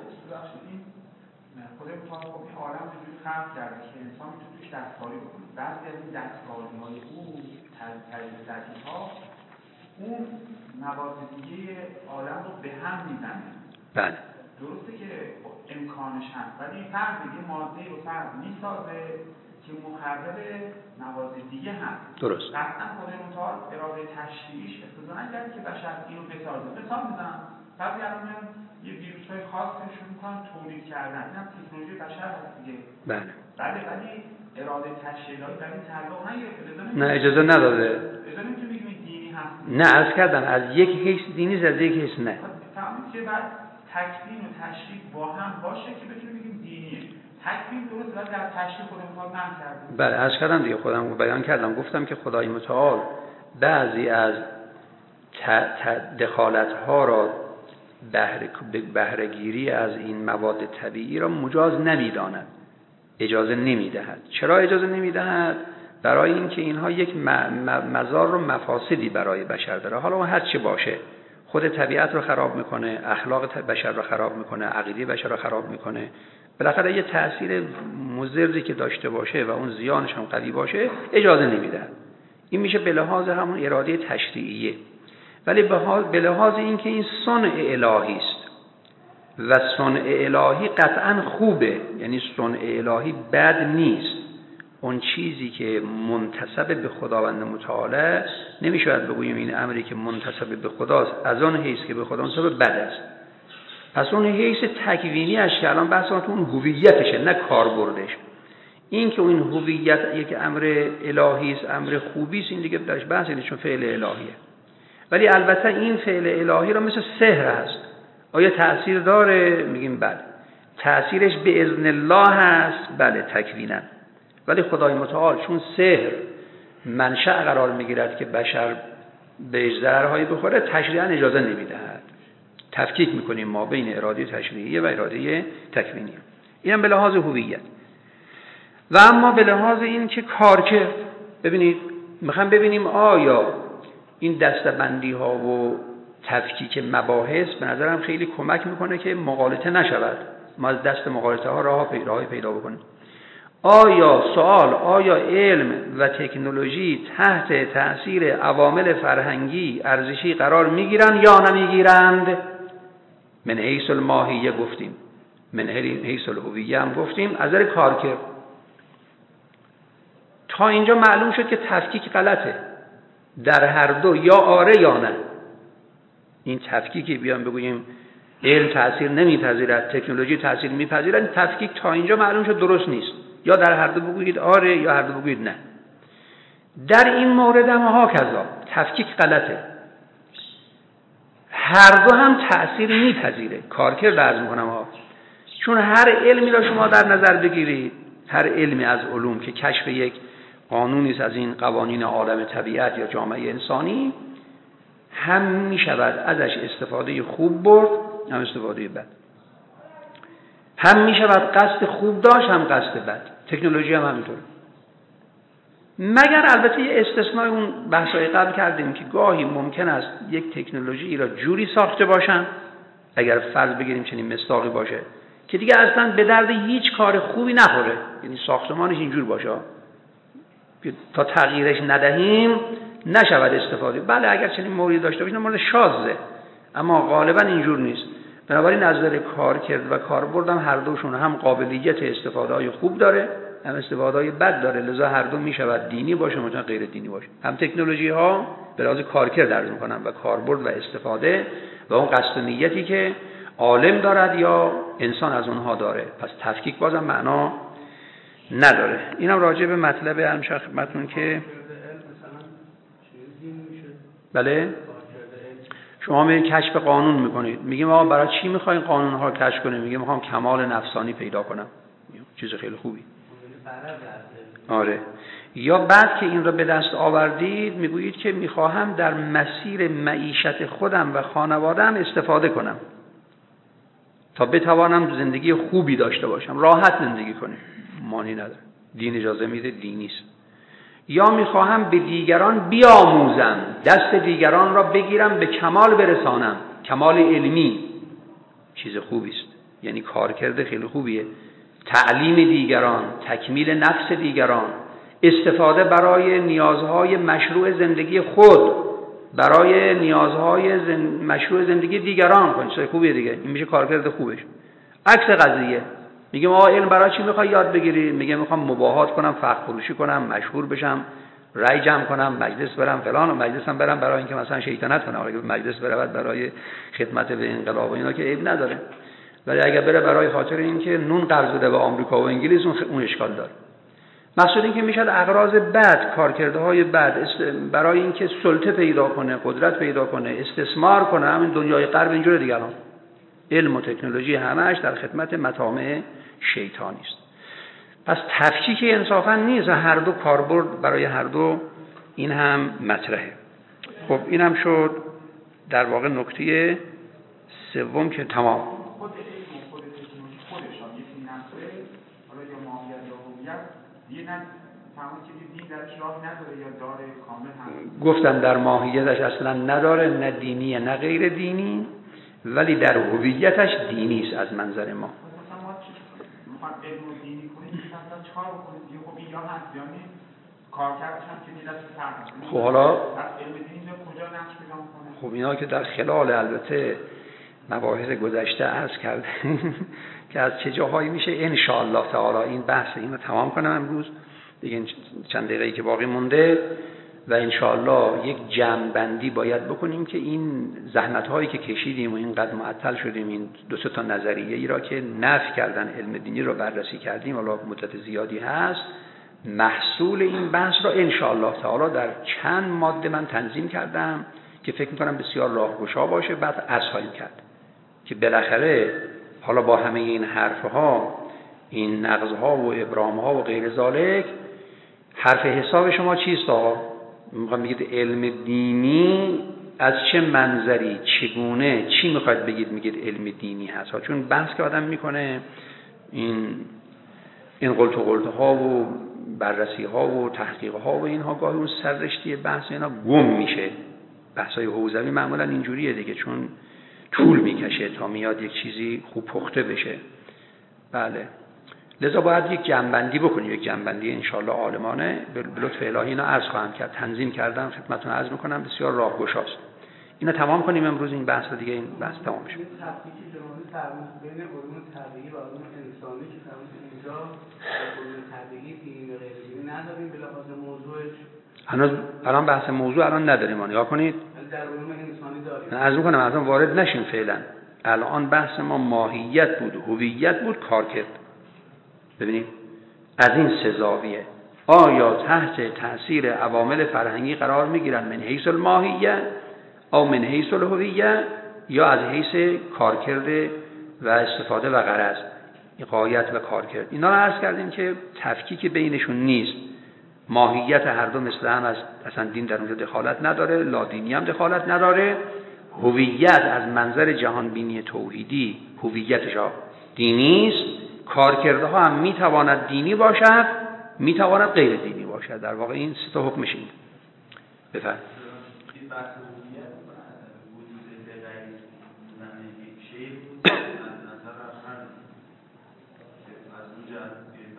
خلق کرده که انسان میتونه توش دستکاری بکنه. بعضی از این دستکاری‌های او تجربه‌ها اون مواد دیگه عالم رو به هم میزنه. بله. درسته که امکانش هست ولی فرض یه ماده رو فرض میسازه که مخرب مواد دیگه هست. درست. قطعا خدای متعال اراده تشریعیش اقتضا نکرده که بشر اینو بسازه. مثال میزنم. بعضی الان میان یه ویروس‌های خاصی شروع می‌کنن تولید کردن. اینم تکنولوژی بشر هست دیگه. بله. بله ولی اراده تشریعی برای تعلق نگرفته. نه اجازه نداده. اجازه نمی‌تونی بگی دینی هست. نه عرض کردم از یک حیث دینی از یک حیث نه. فهمید که بعد تکوین و تشریع با هم باشه که بتونیم بگیم دینیه. تکوین درست ولی در تشریع خودمون کار نکردیم. بله عرض کردم دیگه، خودم بیان کردم، گفتم که خدای متعال بعضی از دخالت‌ها را بهره‌گیری از این مواد طبیعی را مجاز نمی‌داند، اجازه نمی‌دهد. چرا اجازه نمی‌دهد؟ برای اینکه اینها یک مضار و مفاسدی برای بشر داره. حالا اون هر چی باشه، خود طبیعت رو خراب میکنه، اخلاق بشر رو خراب میکنه، عقیده بشر رو خراب میکنه. بالاخره یه تأثیر مضری که داشته باشه و اون زیانش هم قوی باشه اجازه نمی‌دهد. این میشه به لحاظ همون اراده تشریعیه. ولی به لحاظ اینکه این صنع الهی است و صنع الهی قطعا خوبه، یعنی صنع الهی بد نیست. اون چیزی که منتسب به خداوند متعال نمیشود بگوییم این امری که منتسب به خداست از اون حیث که به خدا منتسب بد است. پس اون حیث تکوینی اش که الان بحث اون هویتشه نه کاربردش. این که اون هویت یک امر الهی است، امر خوبی است، این دیگه درش بحث نیست چون فعل الهیه. ولی البته این فعل الهی را مثل سحر است. آیا تأثیر داره؟ میگیم بله. تأثیرش به اذن الله هست؟ بله تکوینا. ولی خدای متعال چون سحر منشأ قرار میگیرد که بشر به ضررهایی بخوره، تشریعا اجازه نمیدهد. تفکیک میکنیم ما بین اراده تشریعیه و اراده تکوینی. اینم به لحاظ هویت. و اما به لحاظ این که کارکرد، ببینید میخوام ببینیم آیا این دستبندی ها و تفکیک مباحث به نظرم خیلی کمک میکنه که مغالطه نشود، ما از دست مغالطه ها راه پیدا پیدا بکنیم. آیا سوال آیا علم و تکنولوژی تحت تأثیر عوامل فرهنگی ارزشی قرار میگیرند یا نمیگیرند؟ من حیث الماهیه گفتیم، من حیث الهویه هم گفتیم، از نظر کارکرد تا اینجا معلوم شد که تفکیک غلطه در هر دو، یا آره یا نه. این تفکیکی بیان بگوییم علم تأثیر نمیپذیرد تکنولوژی تأثیر میپذیرد، تفکیک تا اینجا معلوم شد درست نیست، یا در هر دو بگویید آره یا هر دو بگویید نه. در این مورد هم ها کذا تفکیک غلطه، هر دو هم تأثیر میپذیره. کارکرد عرض میکنم ها، چون هر علمی را شما در نظر بگیرید، هر علمی از علوم که کشف یک قانونی است از این قوانین عالم طبیعت یا جامعه انسانی، هم می شود ازش استفاده خوب برد هم استفاده بد، هم می شود قصد خوب داشت هم قصد بد. تکنولوژی هم همینطوره، مگر البته یه استثنای اون بحثای قبل کردیم که گاهی ممکن است یک تکنولوژی را جوری ساخته باشن، اگر فرض بگیریم چنین مصداقی باشه، که دیگه اصلا به درد هیچ کار خوبی نخوره، یعنی ساختمانش اینجور باشه که تا تغییرش ندهیم نشود استفاده. بله اگر چنین موردی داشته باشیم مورد شاذه، اما غالبا اینجور نیست. بنابراین از نظر کارکرد و کاربرد هم هر دوشون هم قابلیت استفاده های خوب داره هم استفاده های بد داره، لذا هر دو می شود دینی باشه مثلا غیر دینی باشه. هم تکنولوژی ها به لحاظ کارکرد عرض می‌کنم و کاربرد و استفاده و اون قصد و نیتی که عالم دارد یا انسان از اونها داره، پس تفکیک بازم معنا نداره. اینم راجع به مطلب همشه خدمتتون که بله شما می کشف قانون میکنید، میگیم آقا برای چی میخواین قانون ها کشف کنید؟ میگیم میخوام کمال نفسانی پیدا کنم، چیز خیلی خوبی. آره. یا بعد که این را به دست آوردید میگویید که میخواهم در مسیر معیشت خودم و خانواده‌ام استفاده کنم تا بتوانم زندگی خوبی داشته باشم، راحت زندگی کنم، مانی نداره، دین اجازه میده، دینی است. یا میخواهم به دیگران بیاموزم، دست دیگران را بگیرم به کمال برسانم، کمال علمی، چیز خوبی است، یعنی کارکرد خیلی خوبیه. تعلیم دیگران، تکمیل نفس دیگران، استفاده برای نیازهای مشروع زندگی خود، برای نیازهای زن... مشروع زندگی دیگران کنید، چیز خوبیه دیگه، این میشه کارکرد خوبش. عکس قضیه میگم آقا علم برای چی میخوای یاد بگیری؟ میگه میخوام مباهات کنم، فخر فروشی کنم، مشهور بشم، رای جمع کنم، مجلس برم فلان، و مجلسم برم برای اینکه مثلا شیطنت کنم. اگه مجلس برود برای خدمت به انقلاب و اینا که عیب نداره، ولی اگه بره برای خاطر اینکه نون قرض بده به آمریکا و انگلیس اون, اون اشکال داره. مقصود این که میشد اغراض بد، کارکردهای بد است... برای اینکه سلطه پیدا کنه، قدرت پیدا کنه، استثمار کنه، همین دنیای غرب اینجوره دیگه. علم و تکنولوژی همش در خدمت مطامع شیطانی است. پس تفکیک انصافا نیست، هر دو کاربرد برای هر دو این هم مطرحه. خب این هم شد در واقع نکته سوم که تمام. خود علم و خود تکنولوژی خودشان یکی نفسه، حالا یا ماهیت یا هویت، یه نه فهمید که دین درش راه نداره یا داره کامل هم. گفتم در ماهیتش اصلا نداره، نه دینیه نه غیر دینی، ولی در هویتش دینی است از منظر ما. مثلا ما چی میخوام علم و دینی کنیم، مثلا چهار بکنیم دیگه، خب این یا هست یا نیست، کارکردش هم که نیست فرق. خب حالا علم دینی کجا نقش پیدا میکنه؟ خب اینا که در خلال البته مباحث گذشته عرض کردیم که از چه جاهایی میشه ان شاء الله تعالی این بحث اینو تمام کنم امروز دیگه، چند دقیقه‌ای که باقی مونده، و ان شاء الله یک جمع بندی باید بکنیم که این زحمت هایی که کشیدیم و اینقدر معطل شدیم، این دو سه تا نظریه ای را که نفی کردن علم دینی رو بررسی کردیم، حالا مدت زیادی هست، محصول این بحث را ان شاء الله تعالی در چند ماده من تنظیم کردم که فکر می‌کنم بسیار راهگشا باشه، بعد عرض خواهیم کرد که بالاخره حالا با همه این حرفها، این نقضها و ابرامها و غیر ذالک، حرف حساب شما چیست آقا؟ میخوام بگید علم دینی از چه منظری، چگونه، چی میخواید بگید میگید علم دینی هست؟ چون بحث که آدم میکنه این این قلت و قلت ها و بررسی ها و تحقیق ها و اینها گاهی اون سررشته بحث اینا گم میشه، بحث‌های حوزوی معمولا اینجوریه دیگه، چون طول میکشه تا میاد یک چیزی خوب پخته بشه. بله، لذا باید یک جنبندی بکنیم، یک جنبندی انشالله عالمانه. به لطف الهی اینا عرض خواهم کرد، تنظیم کردم خدمتتون عرض میکنم، بسیار راهگشاست. اینا تمام کنیم امروز این بحث رو، دیگه این بحث تمام بشه. این تفکیک جمعی ترمز بین علوم طبیعی و علوم انسانی که ترمز اینجا علوم طبیعی دینی و غیر دینی نداریم به لحاظ موضوعش. هنوز الان بحث موضوع الان نداریم، نگاه کنید. در علوم انسانی داریم. من عرض میکنم الان وارد نشیم فعلا. الان بحث ما ماهیت بود، هویت بود، کارکرد. ببینید از این سه زاویه آیا تحت تاثیر عوامل فرهنگی قرار میگیرن من حیث الماهیه او من حیث الهویه، یا از حیث کارکرد و استفاده و غرض، غایت و کارکرد. اینا رو عرض کردیم که تفکیک بینشون نیست. ماهیت هر دو مثل هم است، اصلا دین در اونجا دخالت نداره، لادینی هم دخالت نداره. هویت از منظر جهان بینی توحیدی هویتش دینی است. کارکردها هم میتواند دینی باشد، میتواند غیر دینی باشد. در واقع این سه تا حکمش اینه. بفرمایید. این بحث هویت وجود غیر بودن یک شی بود از نظر هر از اون جهت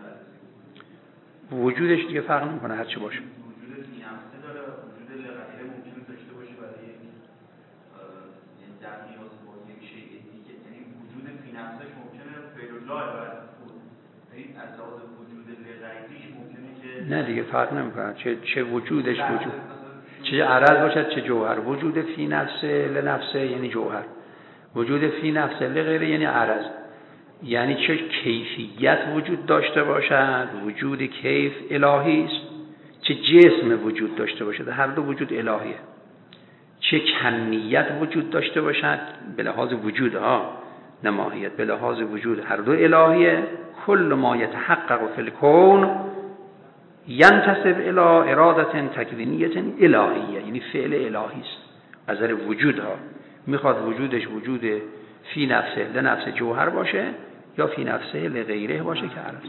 بررسی وجودش دیگه فرق نمیکنه هر چی باشه. وجود نفسه داره، وجود غیر ممکنه داشته باشه برای یک یعنی در قیاس با یک شی دیگه، یعنی وجود فی نفسش ممکنه غیر الله عبارت بود، این از لحاظ وجود غیریش ممکنه که نه دیگه فرق نمیکنه چه چه وجودش وجود، چه عرض باشد چه جوهر. وجود فی نفسه لنفسه یعنی جوهر، وجود فی نفسه لغیره یعنی عرض. یعنی چه کیفیت وجود داشته باشد، وجود کیف الهی است، چه جسم وجود داشته باشد، هر دو وجود الهیه. چه کمیت وجود داشته باشد به لحاظ وجود ها نه ماهیت، به لحاظ وجود هر دو الهیه. کل ما یتحقق فی الکون ینتسب الی اراده تکوینیه الهیه، یعنی فعل الهی است. از نظر وجود ها میخواد وجودش وجود فی نفسه لنفسه جوهر باشه یا فی نفسه لغیره باشه که عرض.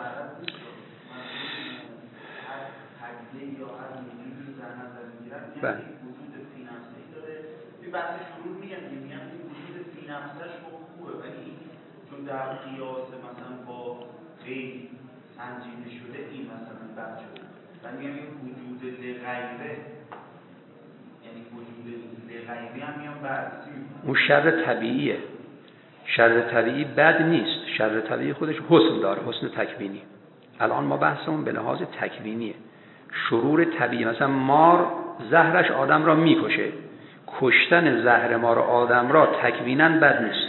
بله. وجود فی نفسه داره. این بحث شروع میگم میگم این وجود فی نفسش خوبه، ولی چون در قیاس مثلا با غیر سنجیده شده این مثلا بد شده. و میگم این وجود لغیره، یعنی وجود لغیره هم میام بررسی میکنم. اون شر طبیعیه. شر طبیعی بد نیست، شر طبیعی خودش حسن داره، حسن تکوینی. الان ما بحثمون به لحاظ تکوینیه. شرور طبیعی، مثلا مار زهرش آدم را میکشه، کشتن زهر مار آدم را تکویناً بد نیست.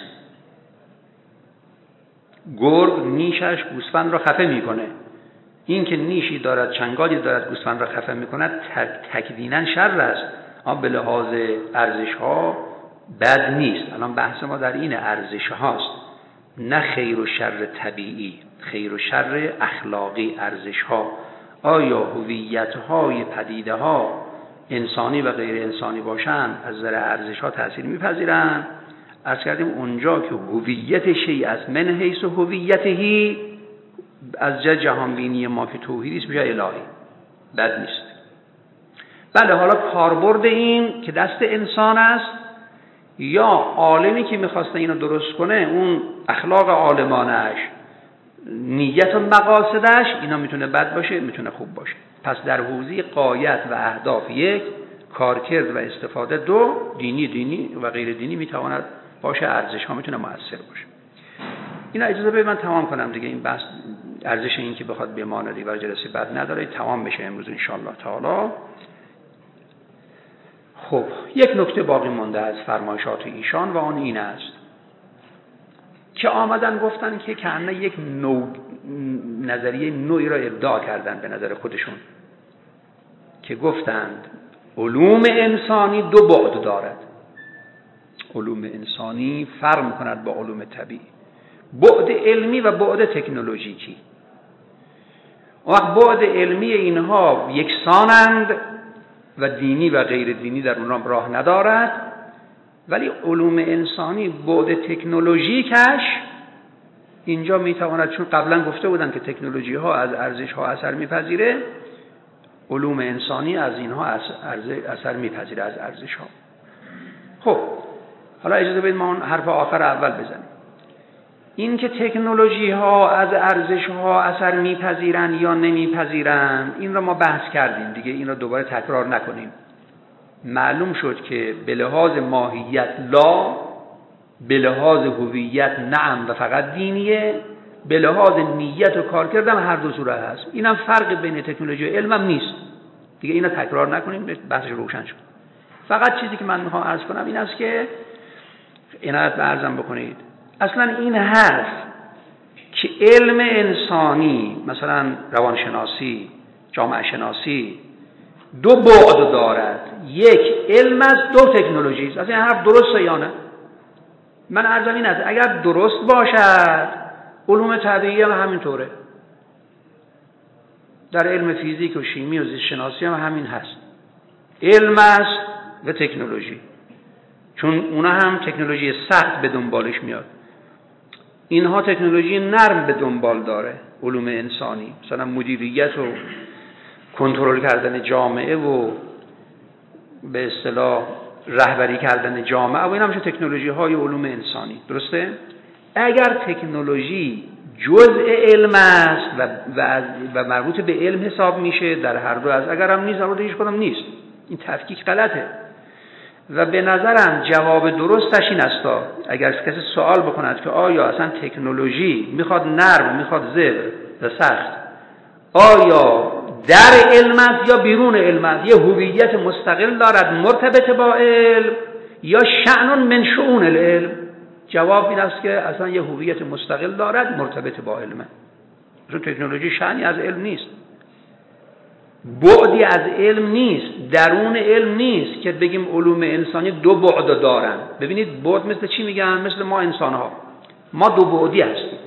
گرگ نیشش گوسفند را خفه میکنه، این که نیشی دارد چنگالی دارد گوسفند را خفه میکند تکویناً شر است، اما به لحاظ ارزش ها بد نیست. الان بحث ما در این ارزش هاست، نه خیر و شر طبیعی، خیر و شر اخلاقی. ارزش ها آیا هویت های پدیده ها انسانی و غیر انسانی باشند از نظر ارزش ها تأثیر میپذیرند؟ عرض کردیم اونجا که هویت شیء است من حیث هویته، از جهت جهان بینی ما که توحیدی است میشه الهی، بد نیست. بله، حالا کاربرد این که دست انسان است یا عالمی که میخواسته اینو درست کنه، اون اخلاق عالمانش، نیت و مقاصدش، اینا میتونه بد باشه میتونه خوب باشه. پس در حوزه غایت و اهداف یک، کارکرد و استفاده دو، دینی دینی و غیر دینی میتواند باشه، ارزش ها میتونه مؤثر باشه. اینا اجازه بدید من تمام کنم دیگه. این بحث ارزش این که بخواد بماند دیگه جلسه بعد نداره، تمام بشه امروز ان شاء الله تعالی. خب یک نکته باقی مونده از فرمایشات ایشان و آن این است که آمدن گفتن که کأنه یک نوع نظریه نوعی را ابداع کردن به نظر خودشون، که گفتند علوم انسانی دو بعد دارد. علوم انسانی فرق می‌کند با علوم طبیعی، بعد علمی و بعد تکنولوژیکی. وقت بعد علمی اینها یکسانند و دینی و غیر دینی در اونها راه ندارد، ولی علوم انسانی بعد تکنولوژیکش اینجا میتواند، چون قبلا گفته بودن که تکنولوژی ها از ارزش ها اثر میپذیره، علوم انسانی از اینها اثر میپذیره، از ارزش ها. خب حالا اجازه بدید ما اون حرف آخر اول بزنیم. این که تکنولوژی ها از ارزش ها اثر میپذیرن یا نمیپذیرن، این را ما بحث کردیم دیگه، این را دوباره تکرار نکنیم. معلوم شد که به لحاظ ماهیت لا، به لحاظ هویت نعم و فقط دینیه، به لحاظ نیت و کار کردم هر دو صورت هست. اینم فرق بین تکنولوژی و علمم نیست دیگه، اینا تکرار نکنیم، بحثش روشن شد. فقط چیزی که من میخوام عرض کنم این است که عنایت به عرضم بکنید، اصلا این حرف که علم انسانی مثلا روانشناسی، جامعه شناسی دو بعد دارد، یک علم است، دو تکنولوژی است، اصلا این حرف درسته یا نه؟ من عرضم این است اگر درست باشد علوم طبیعی هم همینطوره، در علم فیزیک و شیمی و زیست شناسی هم همین هست، علم است و تکنولوژی، چون اونا هم تکنولوژی سخت به دنبالش میاد، اینها تکنولوژی نرم به دنبال داره. علوم انسانی مثلا مدیریت و کنترل کردن جامعه و به اصطلاح رهبری کردن جامعه و این همشه تکنولوژی های علوم انسانی، درسته؟ اگر تکنولوژی جزء علم است و, و, و مربوط به علم حساب میشه در هر دو از، اگر هم نیست مربوط هیچ کدام نیست، این تفکیک غلطه. و به نظرم جواب درستش این است، اگر کسی سوال بکند که آیا اصلا تکنولوژی میخواد نرم، میخواد زبر و سخت، آیا در علم است یا بیرون علم است، یه هویت مستقل دارد مرتبط با علم یا شأن من شؤون العلم؟ جواب این است که اصلا یه هویت مستقل دارد مرتبط با علمه، چون تکنولوژی شأنی از علم نیست، بعدی از علم نیست، درون علم نیست که بگیم علوم انسانی دو بعد دارن. ببینید بعد مثل چی میگن؟ مثل ما انسان ها، ما دو بعدی هستیم،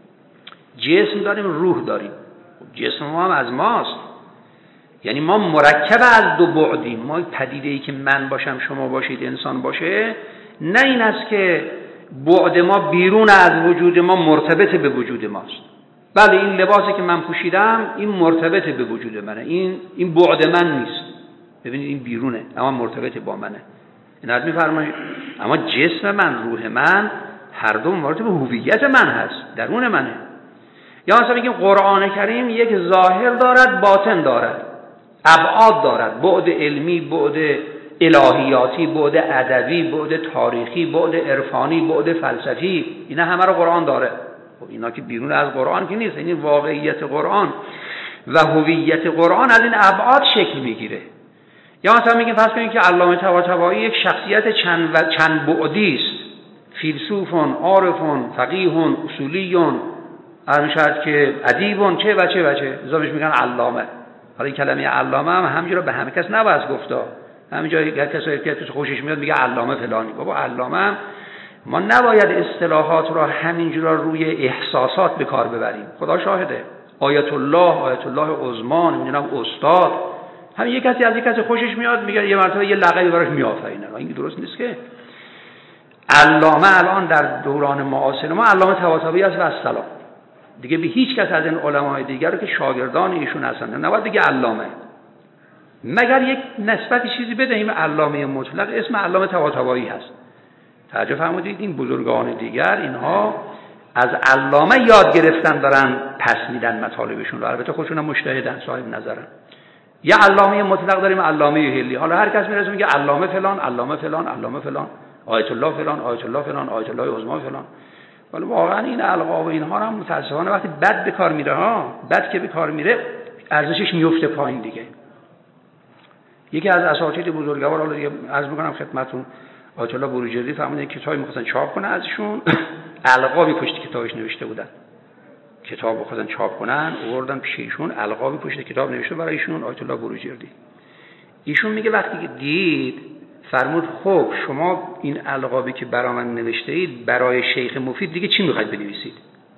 جسم داریم، روح داریم. جسم ما هم از ماست، یعنی ما مرکب از دو بعدیم. ما پدیده‌ای که من باشم، شما باشید، انسان باشه، نه این است که بعد ما بیرون از وجود ما مرتبط به وجود ماست. بله این لباسی که من پوشیدم این مرتبط به وجود منه، این این بعد من نیست، ببینید این بیرونه اما مرتبط با منه. این حد میفرمایید اما جسم من، روح من، هر دو مرتبط به هویت من هست، درون منه. یا مثلا بگیم قرآن کریم یک ظاهر دارد، باطن دارد، ابعاد دارد، بعد علمی، بعد الهیاتی، بعد ادبی، بعد تاریخی، بعد عرفانی، بعد فلسفی، اینا همه رو قرآن داره. خب اینا که بیرون از قرآن که نیست، این واقعیت قرآن و هویت قرآن از این ابعاد شکل میگیره. یا مثلا میگیم فرض کنیم که علامه طباطبایی یک شخصیت چند و چند بعدی است، فیلسوفون، عارفون، فقیهون، اصولیون، هر شاید که ادیبون، چه و چه و چه، ازش میگن علامه. حالا این کلمه علامه هم همینجوری به همه کس نباید گفتا، همینجا هر کسی که خوشش میاد میگه علامه فلانی. بابا علامه هم ما نباید اصطلاحات را همینجورا روی احساسات به کار ببریم. خدا شاهده، آیت الله، آیت الله عظما، نمیدونم استاد، همین یک کسی از یک کسی خوشش میاد میگه یه مرتبه یه لقبی براش میآفرینه. این درست نیست که. علامه الان در دوران معاصر ما علامه طباطبایی است و السلام. دیگه به هیچ کس از این علمای دیگر رو که شاگردان ایشون هستن نباید دیگه علامه، مگر یک نسبتی چیزی بدهیم علامه مطلق، اسم علامه طباطبایی هست. توجه فرمودید این بزرگان دیگر اینها از علامه یاد گرفتن، دارن پس میدن مطالبشون رو، البته خودشون هم مجتهدن، صاحب نظرن. یه علامه مطلق داریم، علامه هلی، حالا هر کس میرسه میگه علامه فلان، علامه فلان، علامه فلان، آیت الله فلان، آیت الله فلان، آیت الله عظما فلان. ولی واقعا این القاب و اینها هم متاسفانه وقتی بد به کار میره ها، بد که به کار میره ارزشش میفته پایین دیگه. یکی از اساتید بزرگوار، حالا دیگه عرض میکنم خدمتتون، آیت الله بروجردی فرمودن کتابی می‌خواستن چاپ کنن ازشون، القابی پشت کتابش نوشته بودن. کتاب بخواستن چاپ کنن، آوردن پیش ایشون، القابی پشت کتاب نوشته برای ایشون، آیت الله بروجردی. ایشون میگه وقتی که دید فرمود خب شما این القابی که برای من نوشته اید برای شیخ مفید دیگه چی میخواید بنویسید؟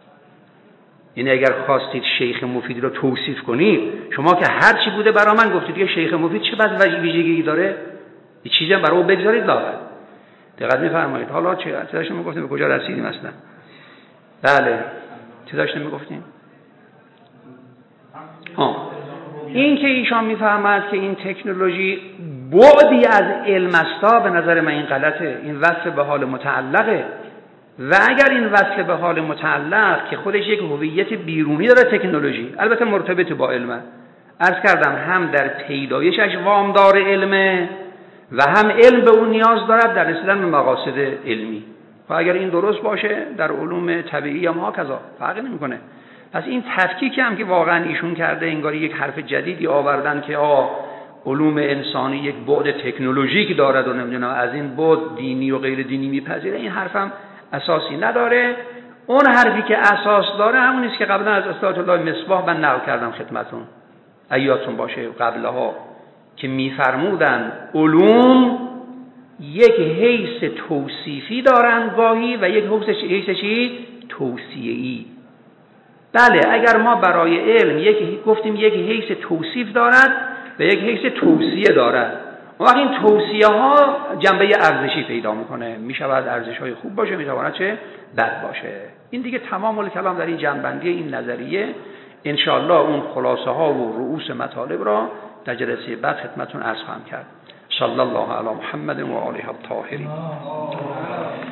یعنی اگر خواستید شیخ مفید رو توصیف کنید، شما که هر چی بوده برای من گفتید، دیگه شیخ مفید چه بس ویژگی داره؟ یه چیزی هم برای او بگذارید لاغر. دقت می‌فرمایید. حالا چه چه داشتیم میگفتیم، به کجا رسیدیم اصلا؟ بله چه داشتیم میگفتیم؟ ها این که ایشان میفهمد که این تکنولوژی بعدی از علم است، به نظر من این غلطه. این وصل به حال متعلقه، و اگر این وصل به حال متعلق که خودش یک هویت بیرونی داره، تکنولوژی البته مرتبط با علمه، عرض کردم هم در پیدایشش وامدار علمه و هم علم به اون نیاز دارد در رسیدن به مقاصد علمی. و اگر این درست باشه در علوم طبیعی هم ها کذا فرقی نمیکنه. پس این تفکیکی هم که واقعا ایشون کرده، انگاری یک حرف جدیدی آوردن که آ علوم انسانی یک بعد تکنولوژیک دارد و نمیدونم از این بعد دینی و غیر دینی میپذیره، این حرفم اساسی نداره. اون حرفی که اساس داره همون است که قبلا از استاد الله مصباح من نقل کردم خدمتتون، ایاتون باشه قبلها، که میفرمودن علوم یک حیث توصیفی دارند گاهی و یک حیث چی؟ توصیه‌ای. بله اگر ما برای علم یک گفتیم یک حیث توصیف دارد و یک حیث توصیه دارد، اون وقت این توصیه ها جنبه ارزشی پیدا میکنه، میشود ارزش های خوب باشه، میتواند چه بد باشه. این دیگه تمام الکلام در این جنبندی این نظریه. انشاءالله اون خلاصه ها و رؤوس مطالب را در جلسه بعد خدمتتون عرض خواهم کرد. صلی الله علی محمد و آله الطاهرین.